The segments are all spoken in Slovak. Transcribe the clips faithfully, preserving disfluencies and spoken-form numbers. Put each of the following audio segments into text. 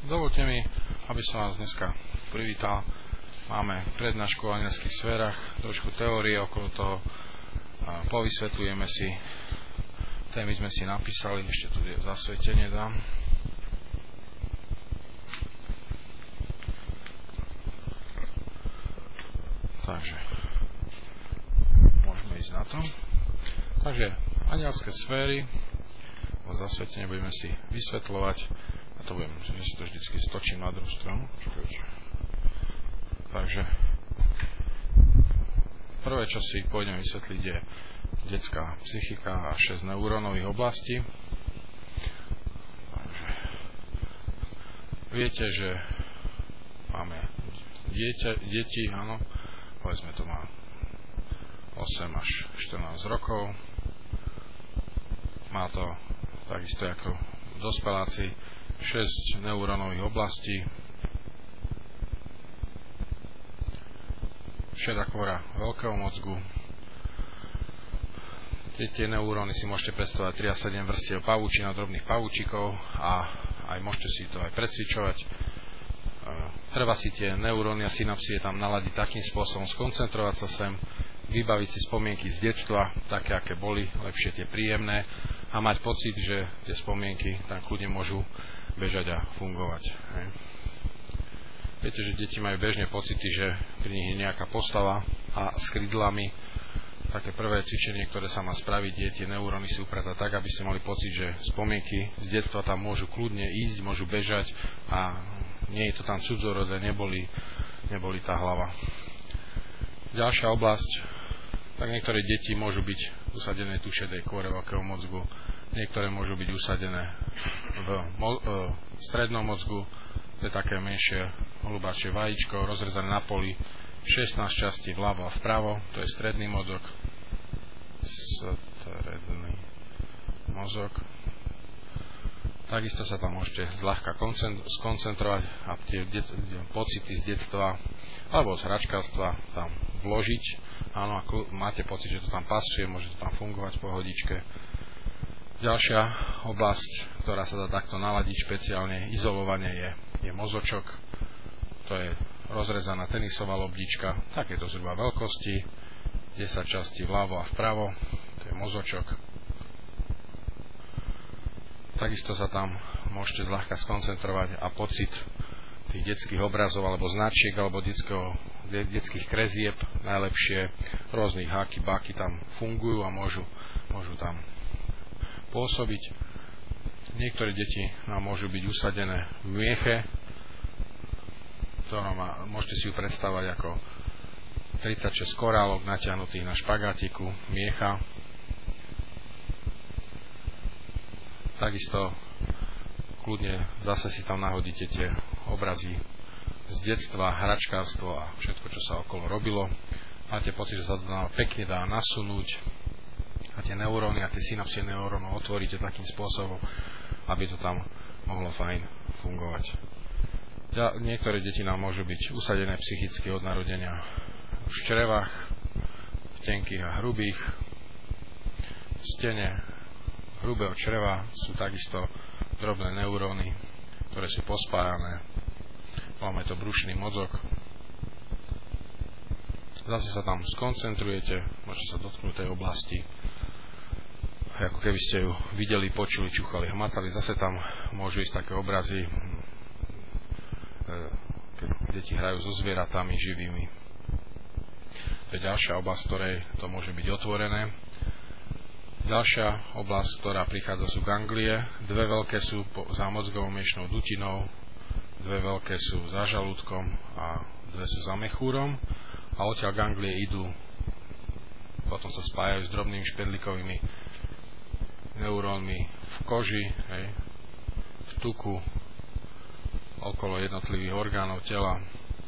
Dovolte mi, aby som vás dneska privítal. Máme prednášku o anielských sférach, trošku teórie okolo toho. Povysvetľujeme si, témy sme si napísali, ešte tu je zasvetenie dám. Takže môžeme ísť na to. Takže anielské sféry, o zasvetenie budeme si vysvetľovať. A to budem, že si to vždycky stočím na druhú stranu. Takže prvé, čo si pôjdem vysvetliť, je detská psychika a šesť neurónových oblastí. Takže viete, že máme dieťa, deti, áno, povedzme to má osem až štrnásť rokov. Má to takisto ako dospeláci šesť neurónových oblastí. Šedá kôra veľkého mozgu. Tie, tie neuróny si môžete predstavovať tri až sedem vrstiev pavúčina, drobných pavúčikov a aj môžete si to aj precvičovať. Treba si tie neuróny a synapsie tam naladiť takým spôsobom, skoncentrovať sa sem, vybaviť si spomienky z detstva, také, aké boli, lepšie tie príjemné a mať pocit, že tie spomienky tam kľudne môžu bežať a fungovať. Hej. Viete, že deti majú bežne pocity, že pri nich je nejaká postava a s krydlami. Také prvé cvičenie, ktoré sa má spraviť, je tie neuróny si upratať tak, aby ste mali pocit, že spomienky z detstva tam môžu kľudne ísť, môžu bežať a nie je to tam cudzorodé, neboli, neboli tá hlava. Ďalšia oblasť, tak niektoré deti môžu byť usadené tu v šedej kôre veľkého mozgu, niektoré môžu byť usadené v mo- e, strednom mozgu, to je také menšie holubáčie vajíčko, rozrezané na poli, šestnásť častí vľavo a vpravo, to je stredný mozog, stredný mozog. Takisto sa tam môžete zľahka skoncentrovať a tie det- pocity z detstva alebo z hračkárstva tam vložiť. Áno, ak máte pocit, že to tam pasuje, môže to tam fungovať v pohodičke. Ďalšia oblasť, ktorá sa dá takto naladiť špeciálne izolovanie, je, je mozočok. To je rozrezaná tenisová lobdička, takéto zhruba veľkosti, desať častí vľavo a vpravo, to je mozočok. Takisto sa tam môžete zľahka skoncentrovať a pocit tých detských obrazov alebo značiek alebo detského, detských krezieb najlepšie, rôznych háky, báky tam fungujú a môžu, môžu tam pôsobiť. Niektoré deti nám môžu byť usadené v mieche, ktorom môžete si ju predstavať ako tridsaťšesť korálok natiahnutých na špagátiku miecha. Takisto kľudne zase si tam nahodíte tie obrazy z detstva, hračkárstvo a všetko, čo sa okolo robilo. Máte pocit, že sa to pekne dá nasunúť a tie neuróny a tie synapsie neurónov otvoríte takým spôsobom, aby to tam mohlo fajn fungovať. Ja, niektoré deti nám môžu byť usadené psychicky od narodenia v črevách, v tenkých a hrubých. V stene hrubého čreva sú takisto drobné neuróny, ktoré sú pospájané. Máme to brušný mozog. Zase sa tam skoncentrujete, môžete sa dotknúť tej oblasti, ako keby ste ju videli, počuli, čúchali, hmatali. Zase tam môžu ísť také obrazy, keď deti hrajú so zvieratami živými. To je ďalšia oblasť, ktorej to môže byť otvorené. Ďalšia oblasť, ktorá prichádza, sú ganglie. Dve veľké sú za mozgovou miešnou dutinou, dve veľké sú za žalúdkom a dve sú za mechúrom. A odtiaľ ganglie idú, potom sa spájajú s drobnými špendlíkovými neurónmi v koži, hej, v tuku, okolo jednotlivých orgánov tela,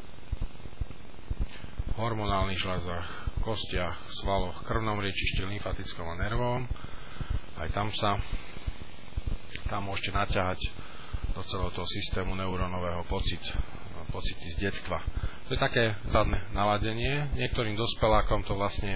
v hormonálnych žľazách, kostiach, svaloch, krvnom riečišti, lymfatickom a nervovom. Aj tam sa tam môžete naťahať do celého toho systému neurónového pocit, pocity z detstva. To je také zadné naladenie. Niektorým dospelákom to vlastne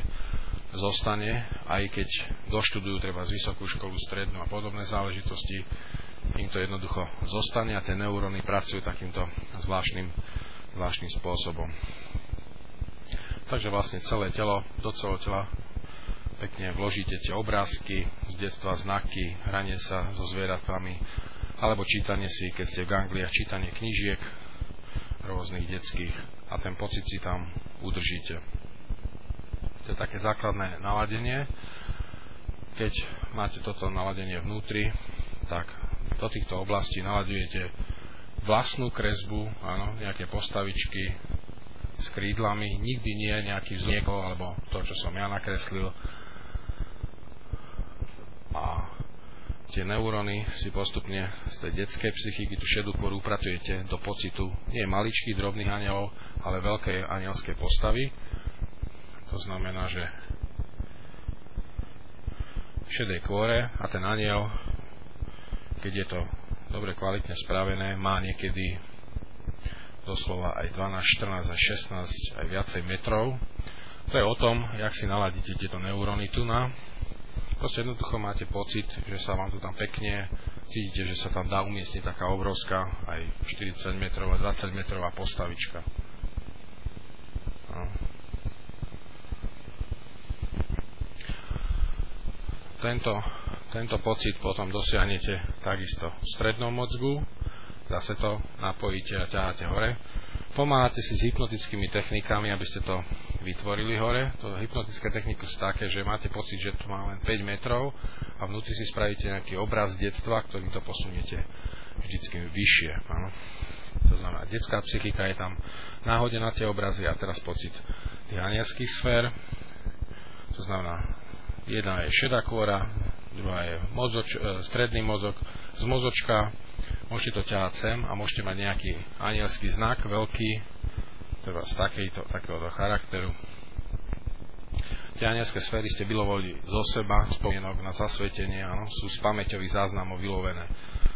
zostane, aj keď doštudujú treba z vysokú školu, strednú a podobné záležitosti. im to jednoducho zostane a tie neuróny pracujú takýmto zvláštnym, zvláštnym spôsobom. Takže vlastne celé telo, do celého tela pekne vložíte tie obrázky z detstva, znaky, hranie sa so zvieratami, alebo čítanie si, keď ste v gangliách, čítanie knížiek rôznych detských a ten pocit si tam udržíte. To je také základné naladenie. Keď máte toto naladenie vnútri, tak do týchto oblastí naladujete vlastnú kresbu, áno, nejaké postavičky s krídlami, nikdy nie nejaký vzniek alebo to, čo som ja nakreslil. A tie neuróny si postupne z tej detskej psychiky, tú šedú kôru upratujete do pocitu nie maličkých drobných anielov, ale veľkej anielskej postavy. To znamená, že v šedej kôre a ten aniel, keď je to dobre kvalitne spravené, má niekedy doslova aj dvanásť, štrnásť, aj šestnásť, aj viacej metrov. To je o tom, jak si naladíte tieto neuróny tu na. Proste jednoducho máte pocit, že sa vám tu tam pekne, cítite, že sa tam dá umiestniť taká obrovská, aj štyridsať metrov a dvadsať metrová postavička. No. Tento, tento pocit potom dosiahnete takisto v strednom mozgu, zase to napojíte a ťaháte hore. Pomáhate si s hypnotickými technikami, aby ste to vytvorili hore. To hypnotické techniky sú také, že máte pocit, že tu má len päť metrov a vnútri si spravíte nejaký obraz detstva, ktorým to posuniete vždycky vyššie. Áno. To znamená, detská psychika je tam náhodená tie obrazy a teraz pocit tých anielských sfér. To znamená, jedna je šedá kôra, druhá je mozoč, stredný mozog. Z mozočka môžete to ťahať sem a môžete mať nejaký anielský znak, veľký, teda z takejto, takéhoto charakteru. Tie anielské sféry ste vylovili zo seba, spomienok na zasvetenie, áno, sú z pamäťových záznamov vylovené.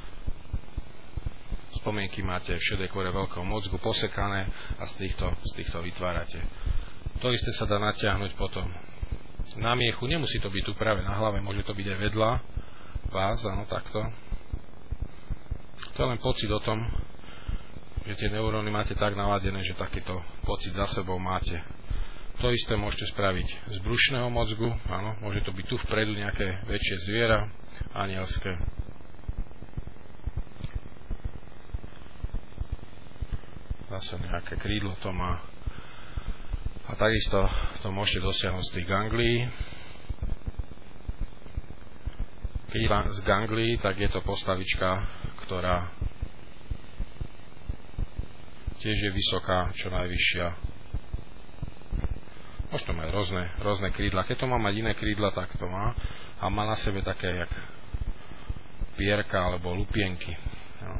Spomienky máte v šedej kôre veľkého mozgu posekané a z týchto, z týchto vytvárate. To isté sa dá natiahnuť potom na miechu, nemusí to byť tu práve na hlave, môže to byť aj vedľa vás, áno, takto. To je len pocit o tom, že tie neuróny máte tak naladené, že takýto pocit za sebou máte. To isté môžete spraviť z brušného mozgu, áno, môže to byť tu vpredu nejaké väčšie zviera, anielské. Zase nejaké krídlo to má. A takisto to môžete dosiahnuť z tých ganglií. Keď je z ganglií, tak je to postavička, ktorá tiež je vysoká, čo najvyššia. Môže to mať rôzne, rôzne krídla. Keď to má mať iné krídla, tak to má. A má na sebe také, jak pierka alebo lupienky. No.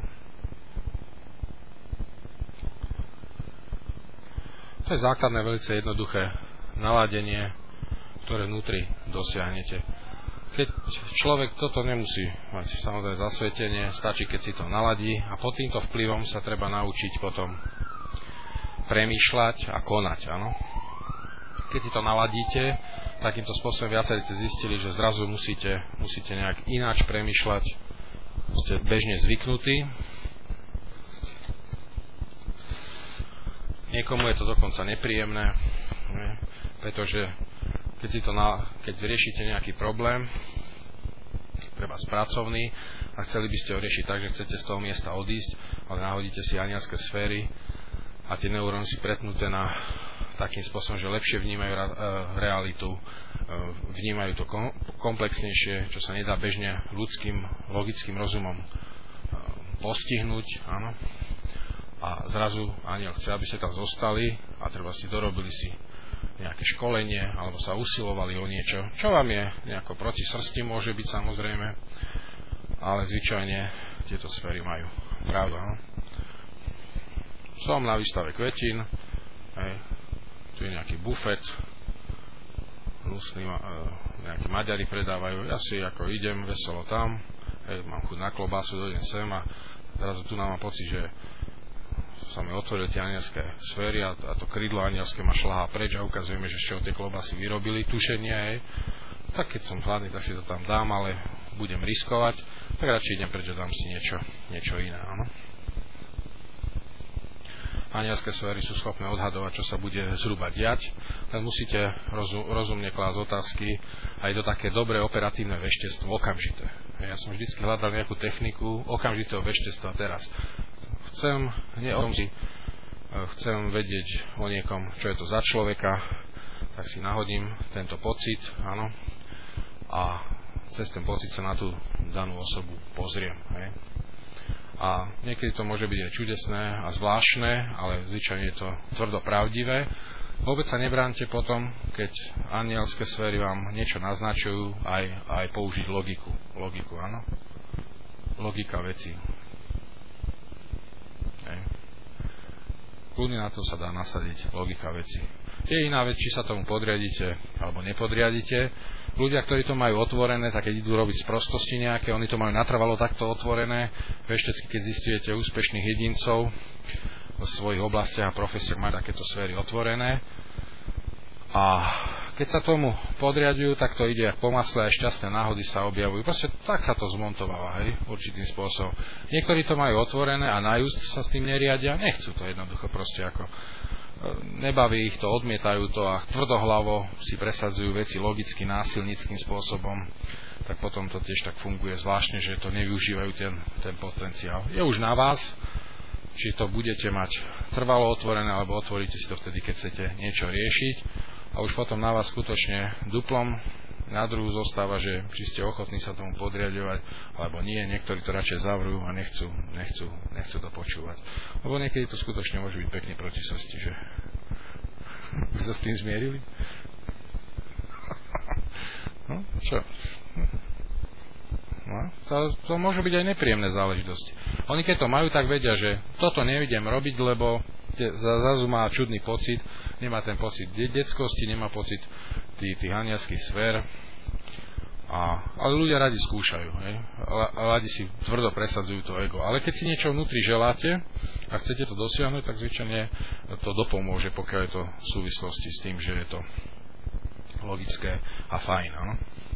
To je základné, veľmi jednoduché naladenie, ktoré vnútri dosiahnete. Keď človek toto nemusí mať samozrejme zasvetenie, stačí, keď si to naladí a pod týmto vplyvom sa treba naučiť potom premýšľať a konať. Áno? Keď si to naladíte, takýmto spôsobom viacerí ste zistili, že zrazu musíte, musíte nejak ináč premýšľať, ste bežne zvyknutí. Niekomu je to dokonca nepríjemné, ne? Pretože keď, si to na, keď riešite nejaký problém, treba spracovný, a chceli by ste ho riešiť tak, že chcete z toho miesta odísť, ale nahodíte si anielské sféry a tie neuróny si pretnuté na takým spôsobom, že lepšie vnímajú realitu, vnímajú to komplexnejšie, čo sa nedá bežne ľudským logickým rozumom postihnúť, áno. A zrazu aniel chce, aby ste tam zostali a treba si dorobili si nejaké školenie alebo sa usilovali o niečo, čo vám je nejako proti srsti, môže byť samozrejme, ale zvyčajne tieto sféry majú pravdu. No? Som na výstave kvetín, hej, tu je nejaký bufet, hnusný, nejakí Maďari predávajú, ja si ako idem veselo tam, hej, mám chuť na klobásu, dojdem sem a zrazu tu mám pocit, že sa mi otvorili tie anielské sféry a to krídlo anielské ma šľahá preč a ukazujeme, že ešte od tej klobásy vyrobili tušenie, hej. tak keď som hladný, tak si to tam dám, ale budem riskovať, tak radšej idem preč a dám si niečo, niečo iné. Áno. Anielské sféry sú schopné odhadovať, čo sa bude zhruba diať, len musíte rozum, rozumne klásť otázky a je to také dobré operatívne veštectvo okamžité. Ja som vždycky hľadal nejakú techniku okamžitého veštectva teraz. Chcem, nie o tom si, chcem vedieť o niekom, čo je to za človeka, tak si nahodím tento pocit, áno, a cez ten pocit sa na tú danú osobu pozriem. Hej. A niekedy to môže byť aj čudesné a zvláštne, ale zvyčajne je to tvrdo pravdivé. Vôbec sa nebránte potom, keď anielské sféry vám niečo naznačujú, aj, aj použiť logiku. Logiku, áno? Logika veci. Hej. Kľudne na to sa dá nasadiť logika veci. Je iná vec, či sa tomu podriadite alebo nepodriadite. Ľudia, ktorí to majú otvorené, tak keď idú robiť sprostosti nejaké, oni to majú natrvalo takto otvorené. Veštecky, keď zistujete úspešných jedincov vo svojich oblastiach a profesiách, majú takéto sféry otvorené. A keď sa tomu podriadujú, tak to ide po masle, aj šťastné náhody sa objavujú. Proste tak sa to zmontováva, hej, určitým spôsobom. Niektorí to majú otvorené a najúst sa s tým neriadia, nechcú to jednoducho proste ako... Nebaví ich to, odmietajú to a tvrdohlavo si presadzujú veci logicky, násilníckym spôsobom, tak potom to tiež tak funguje zvláštne, že to nevyužívajú ten, ten potenciál. Je už na vás, či to budete mať trvalo otvorené, alebo otvoríte si to vtedy, keď chcete niečo riešiť. A už potom na vás skutočne duplom na druhu zostáva, že či ste ochotní sa tomu podriadovať, alebo nie. Niektorí to radšej zavrú a nechcú, nechcú, nechcú to počúvať. Lebo niekedy to skutočne môže byť pekne proti srsti, že by sa s tým zmierili. No, čo? No, to, to môžu byť aj nepríjemné záležitosti. Oni keď to majú, tak vedia, že toto nevidím robiť, lebo zrazu má čudný pocit, nemá ten pocit detskosti, nemá pocit tých, tých anielských sfér. A, ale ľudia radi skúšajú, hej? Radi si tvrdo presadzujú to ego. Ale keď si niečo vnútri želáte a chcete to dosiahnuť, tak zvyčajne to dopomôže, pokiaľ je to v súvislosti s tým, že je to logické a fajn. Áno?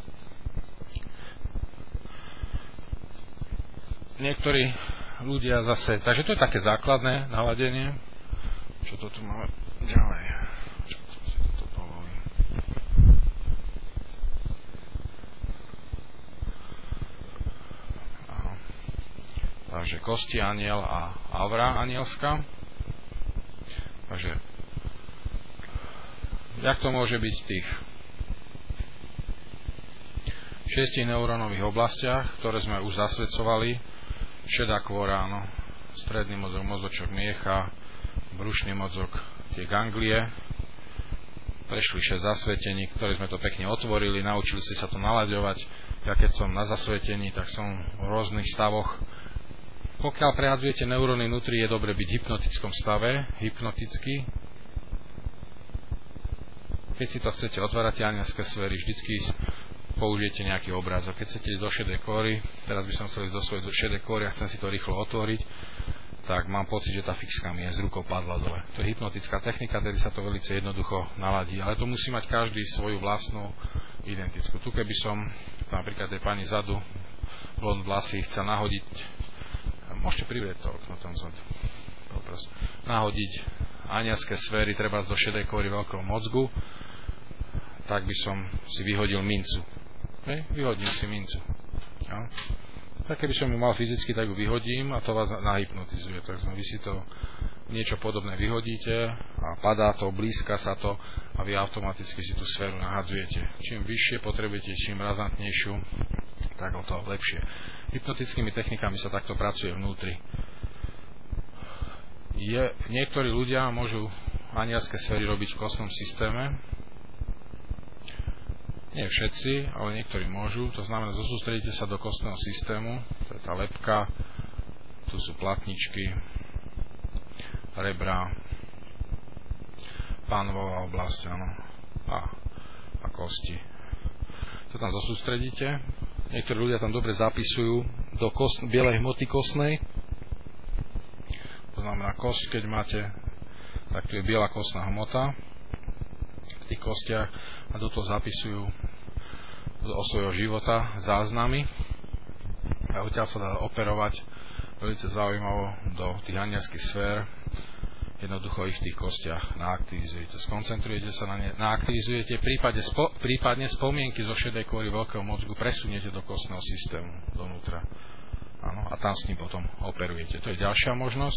Niektorí ľudia zase, takže to je také základné naladenie. Čo to tu máme ďalej? Čo to si toto povolím? Áno. Takže kosti aniel a aura anielská. Takže jak to môže byť v tých šiestich neurónových oblastiach, ktoré sme už zasvedcovali? Šedá kôra, áno. Stredný mozog, mozočok miecha, brušný mozog, tie ganglie, prešli šesť zasvetení, ktoré sme to pekne otvorili, naučili ste sa to nalaďovať. Ja keď som na zasvetení, tak som v rôznych stavoch. Pokiaľ prehadzujete neuróny vnútri, je dobre byť v hypnotickom stave, hypnoticky. Keď si to chcete otvárať anielské sféry, vždycky použijete nejaký obrázok. Keď chcete ísť do šedej kóry, teraz by som chcel ísť do svojej šedej kóry a chcem si to rýchlo otvoriť, tak mám pocit, že tá fixka mi je z rukou padla dole. To je hypnotická technika, tedy sa to veľmi jednoducho naladí. Ale to musí mať každý svoju vlastnú identickú. Tu keby som napríklad tej pani zadu, blond vlasy, chcel nahodiť, môžete privrieť to okno tam zadu, nahodiť anielské sféry, treba do šedej kóry veľkého mozgu, tak by som si vyhodil mincu. Hej? Vyhodím si mincu. Ja? Tak keby som ju mal fyzicky, tak ju vyhodím a to vás nahypnotizuje. Tak vy si to niečo podobné vyhodíte a padá to, blízka sa to a vy automaticky si tú sféru nahadzujete. Čím vyššie potrebujete, čím razantnejšiu, tak o to lepšie. Hypnotickými technikami sa takto pracuje vnútri. Je, niektorí ľudia môžu anielské sféry robiť v kostnom systéme. Nie všetci, ale niektorí môžu. To znamená, zosústredíte sa do kostného systému. To je tá lebka. Tu sú platničky, rebra, pánvová oblasť, áno, a, a kosti. To tam zosústredíte. Niektorí ľudia tam dobre zapisujú do kost, bielej hmoty kostnej. To znamená, kosť, keď máte, tak tu je biela kostná hmota v tých kostiach a do toho zapisujú o svojho života záznamy a odtiaľ sa dá operovať veľmi zaujímavo do tých anielských sfér. Jednoducho ich v tých kostiach naaktivizujete. Skoncentrujete sa na ne, naaktivizujete, prípadne, spo, prípadne spomienky zo šedej kôry veľkého mozgu presuniete do kostného systému, donútra. Áno, a tam s ním potom operujete. To je ďalšia možnosť.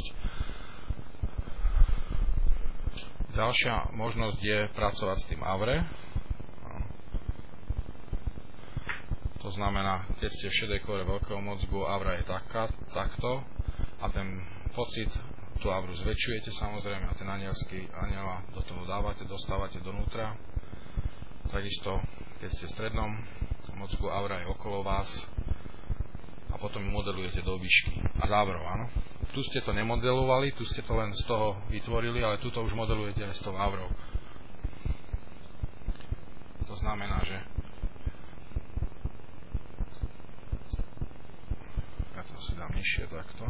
Ďalšia možnosť je pracovať s tým avre. To znamená, keď ste v šedej kôre veľkého mozgu, avra je taká, takto a ten pocit, tú avru zväčšujete samozrejme a ten anielský aniela do toho dávate, dostávate donútra. Takisto, keď ste v strednom mozgu, avra je okolo vás a potom ju modelujete do výšky. A závrov, áno. Tu ste to nemodelovali, tu ste to len z toho vytvorili, ale tu to už modelujete aj s tou avrou. To znamená, že ja to si dám nižšie takto.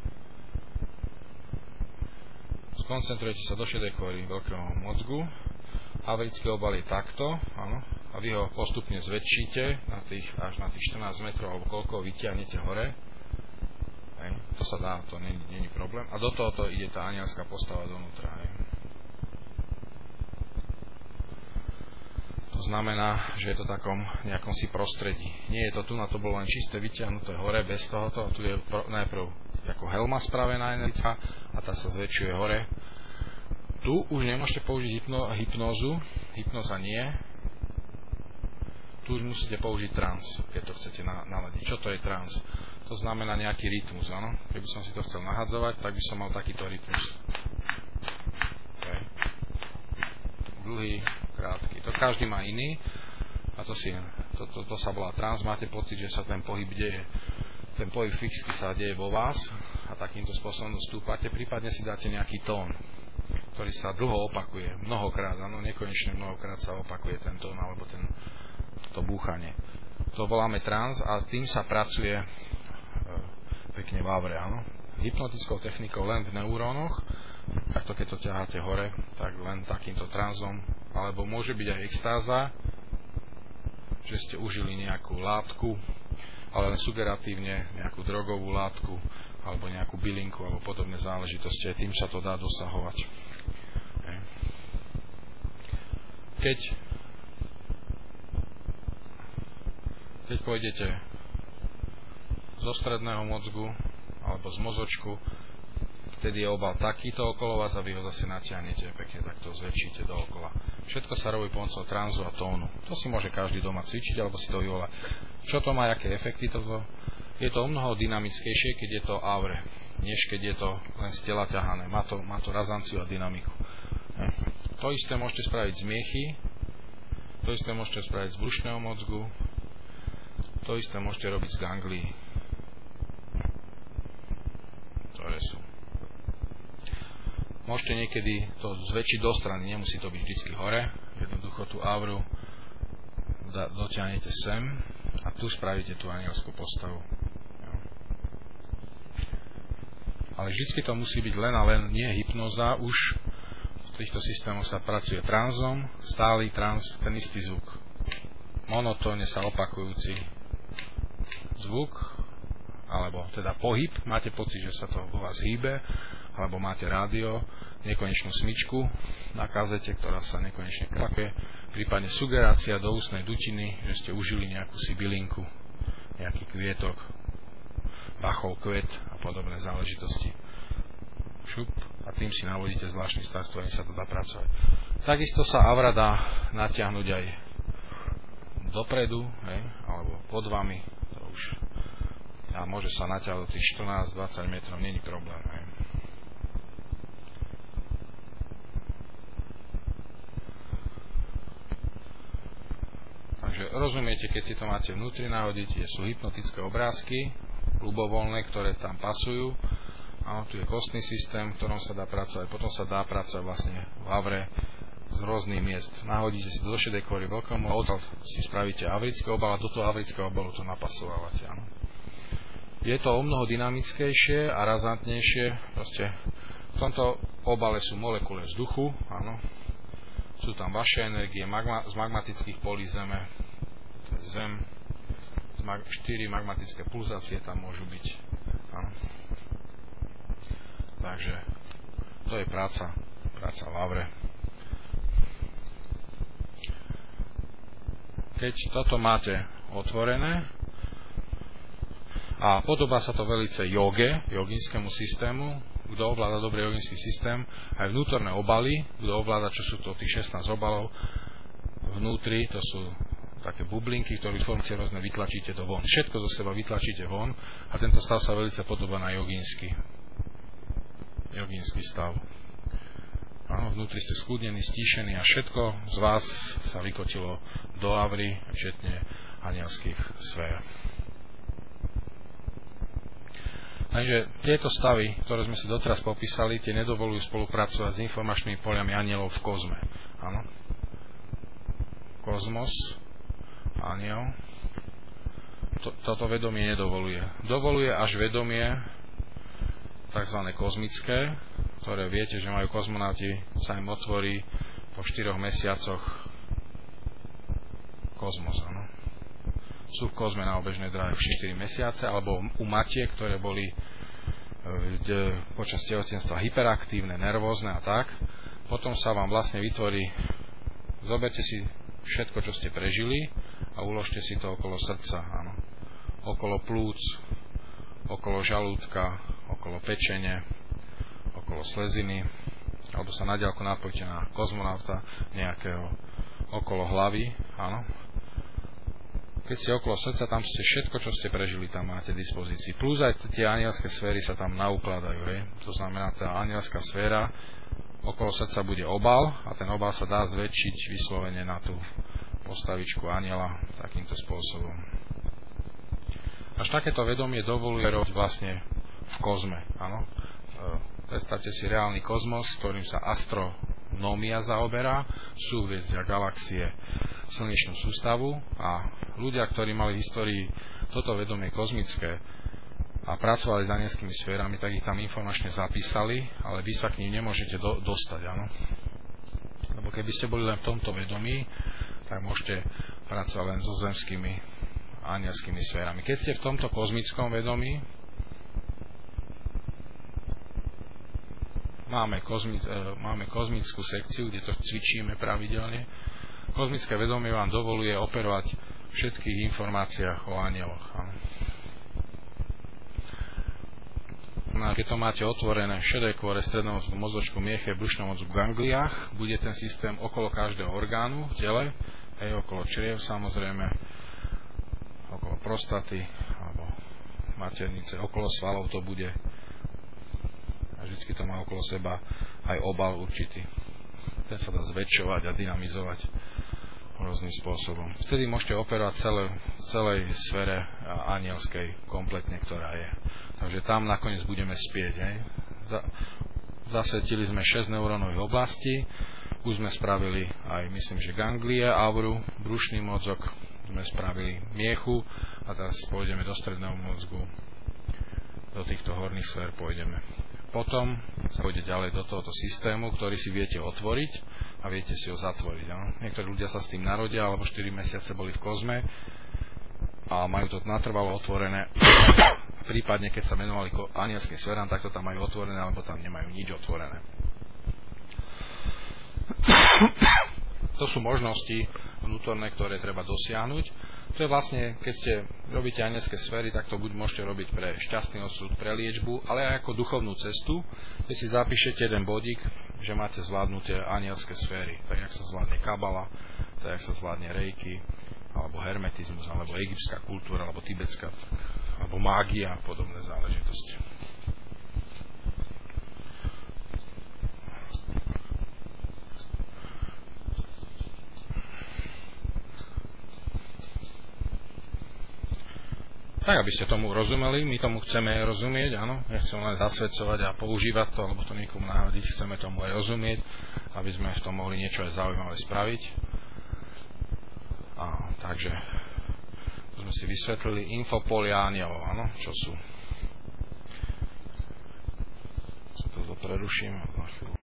Skoncentrujete sa do šedej kôry veľkého mozgu. Avrický obal je takto, áno, a vy ho postupne zväčšíte na tých, až na tých štrnásť metrov, alebo koľko vytiahnete hore. Hej. To sa dá, to nie je problém. A do tohoto ide tá anielská postava donútra. Hej. To znamená, že je to takom nejakom si prostredí. Nie je to tu, na to bolo len čisté vytiahnuté hore, bez tohoto. Tu je pr- najprv ako helma spravená energia a tá sa zväčšuje hore. Tu už nemôžete použiť hypno- hypnózu, hypnóza nie. Tu už musíte použiť trans, keď to chcete na- naladiť. Čo to je trans? To znamená nejaký rytmus, áno. Keby som si to chcel nahadzovať, tak by som mal takýto rytmus. Okay. Dlhý, krátky. To každý má iný a to, si, to, to, to sa volá trans. Máte pocit, že sa ten pohyb deje. Ten pohyb fixky sa deje vo vás a takýmto spôsobom stúpate, prípadne si dáte nejaký tón, ktorý sa dlho opakuje, mnohokrát, áno, nekonečne mnohokrát sa opakuje ten tón alebo ten, to búchanie. To voláme trans a tým sa pracuje e, pekne v avre, áno. Hypnotickou technikou len v neurónoch, takto keď to ťaháte hore, tak len takýmto transom, alebo môže byť aj extáza, že ste užili nejakú látku, ale len sugeratívne nejakú drogovú látku alebo nejakú bylinku alebo podobné záležitosti. Aj tým sa to dá dosahovať. Keď keď pôjdete zo stredného mozgu alebo z mozočku, vtedy je obal takýto okolo vás a vy ho zase natiahnete pekne, takto zväčšíte dookola. Všetko sa robí pomocou tranzu a tónu. To si môže každý doma cvičiť alebo si to vyvolať. Čo to má, aké efekty toto? Je to o mnoho dynamickejšie, keď je to avre, než keď je to len z tela ťahané. Má to, má to razanciu a dynamiku. To isté môžete spraviť z miechy, to isté môžete spraviť z brušného mozgu, to isté môžete robiť z ganglií, ktoré sú. Môžete niekedy to zväčšiť do strany, nemusí to byť vždy hore. Jednoducho tú avru dotiahnete sem a tu spravíte tú anielskú postavu. Ale vždy to musí byť len a len nie hypnoza. Už v týchto systémoch sa pracuje transom, stály trans, ten istý zvuk. Monotónne sa opakujúci zvuk, alebo teda pohyb, máte pocit, že sa to vo vás hýbe, alebo máte rádio, nekonečnú smyčku na kazete, ktorá sa nekonečne klapie, prípadne sugerácia do ústnej dutiny, že ste užili nejakú si bylinku, nejaký kvietok, bachov kvet a podobné záležitosti. Šup, a tým si navodíte zvláštny stav, s ktorým sa to dá pracovať. Takisto sa avra dá natiahnuť aj dopredu, hej, alebo pod vami, to už a môže sa natiahnuť do tých štrnásť dvadsať metrov, není problém. Hej. Takže rozumiete, keď si to máte vnútri nahodiť, sú hypnotické obrázky, ľubovoľné, ktoré tam pasujú. Áno, tu je kostný systém, v ktorom sa dá pracovať, potom sa dá pracovať vlastne v avre z rôznych miest. Nahodíte si do šedej kôry veľkomu, odtiaľ si spravíte avrický obal a do toho avrického obalu to napasovávate. Áno. Je to o mnoho dynamickejšie a razantnejšie. Proste v tomto obale sú molekuly vzduchu, áno. Sú tam vaše energie magma, z magmatických polí Zeme, Zem. štyri magmatické pulzácie tam môžu byť. Áno. Takže to je práca, práca Lavre. Keď toto máte otvorené a podobá sa to velice joge, joginskému systému, kto ovláda dobre joginský systém, aj vnútorné obaly, kto ovláda, čo sú to tých šestnásť obalov, vnútri, to sú také bublinky, ktoré funkcie rôzne vytlačíte do von. Všetko zo seba vytlačíte von a tento stav sa velice podobá na jogínsky. Jogínsky stav. Áno, vnútri ste skúdnení, stíšení a všetko z vás sa vykotilo do lavry, včetne anielských sfér. Takže tieto stavy, ktoré sme si doteraz popísali, tie nedovolujú spolupracovať s informačnými poliami anielov v kozme. Áno. Kozmos, aniel, to, toto vedomie nedovoluje. Dovoluje až vedomie tzv. Kozmické, ktoré viete, že majú kozmonauti, sa im otvorí po štyroch mesiacoch kozmos. Áno. Sú v kozme na obežnej dráhe štyri mesiace, alebo u matiek, ktoré boli kde, počas tehotenstva hyperaktívne, nervózne a tak. Potom sa vám vlastne vytvorí, zoberte si všetko, čo ste prežili a uložte si to okolo srdca, áno. Okolo plúc, okolo žalúdka, okolo pečene, okolo sleziny, alebo sa nadiaľko napojte na kozmonauta nejakého, okolo hlavy, áno. Keď ste okolo srdca, tam ste všetko, čo ste prežili, tam máte v dispozícii. Plus aj tie anielské sféry sa tam naukladajú, hej. To znamená, tá anielská sféra, okolo srdca bude obal a ten obal sa dá zväčšiť vyslovene na tú postavičku aniela takýmto spôsobom. Až takéto vedomie dovoluje robiť vlastne v kozme. Áno. Predstavte si reálny kozmos, ktorým sa astronómia zaoberá, súhviezdia, galaxie, slnečnú sústavu a ľudia, ktorí mali v histórii toto vedomie kozmické a pracovali s anielskými sférami, tak ich tam informačne zapísali, ale vy sa k nim nemôžete do, dostať. Áno? Lebo keby ste boli len v tomto vedomí, tak môžete pracovať len so zemskými anielskými sférami. Keď ste v tomto kozmickom vedomí, máme, kozmic, e, máme kozmickú sekciu, kde to cvičíme pravidelne. Kozmické vedomie vám dovoluje operovať v všetkých informáciách o anieloch. Áno. No, keď to máte otvorené v šedej kôre, strednom mozgočku, mieche, brušnom mozgu, gangliách, bude ten systém okolo každého orgánu v tele, aj okolo čriev samozrejme, okolo prostaty alebo maternice, okolo svalov to bude a vždycky to má okolo seba aj obal určitý. Ten sa dá zväčšovať a dynamizovať rôznym spôsobom. Vtedy môžete operovať celé, celej sfére anielskej kompletne, ktorá je. Takže tam nakoniec budeme spieť. Hej. Zasvetili sme šesť neurónových oblastí, už sme spravili aj, myslím, že ganglie, auru, brušný mozog, sme spravili miechu a teraz pôjdeme do stredného mozgu, do týchto horných sfér pôjdeme. Potom sa pôjde ďalej do tohoto systému, ktorý si viete otvoriť a viete si ho zatvoriť. No? Niektorí ľudia sa s tým narodia, alebo štyri mesiace boli v kozme a majú to natrvalo otvorené. Prípadne, keď sa venovali anielským sférám, tak to tam majú otvorené, alebo tam nemajú nič otvorené. To sú možnosti vnútorné, ktoré treba dosiahnuť. To je vlastne, keď ste robíte anielské sféry, tak to buď môžete robiť pre šťastný osud, pre liečbu, ale aj ako duchovnú cestu, kde si zapíšete jeden bodík, že máte zvládnuté anielské sféry. Tak, jak sa zvládne kabala, tak, jak sa zvládne rejky, alebo hermetizmus, alebo egyptská kultúra, alebo tibetská, alebo mágia a podobné záležitosti. Tak, aby ste tomu rozumeli, my tomu chceme aj rozumieť, áno, nechceme len zasvedcovať a používať to, alebo to niekomu nahodiť, chceme tomu aj rozumieť, aby sme v tom mohli niečo aj zaujímavé spraviť. A, takže, to sme si vysvetlili infopolia anielov, áno, čo sú. Čo toto preruším na chvíľu.